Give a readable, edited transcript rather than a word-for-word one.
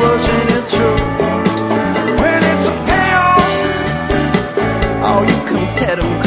wasn't it true? When it's a payoff, oh, you can pet 'em.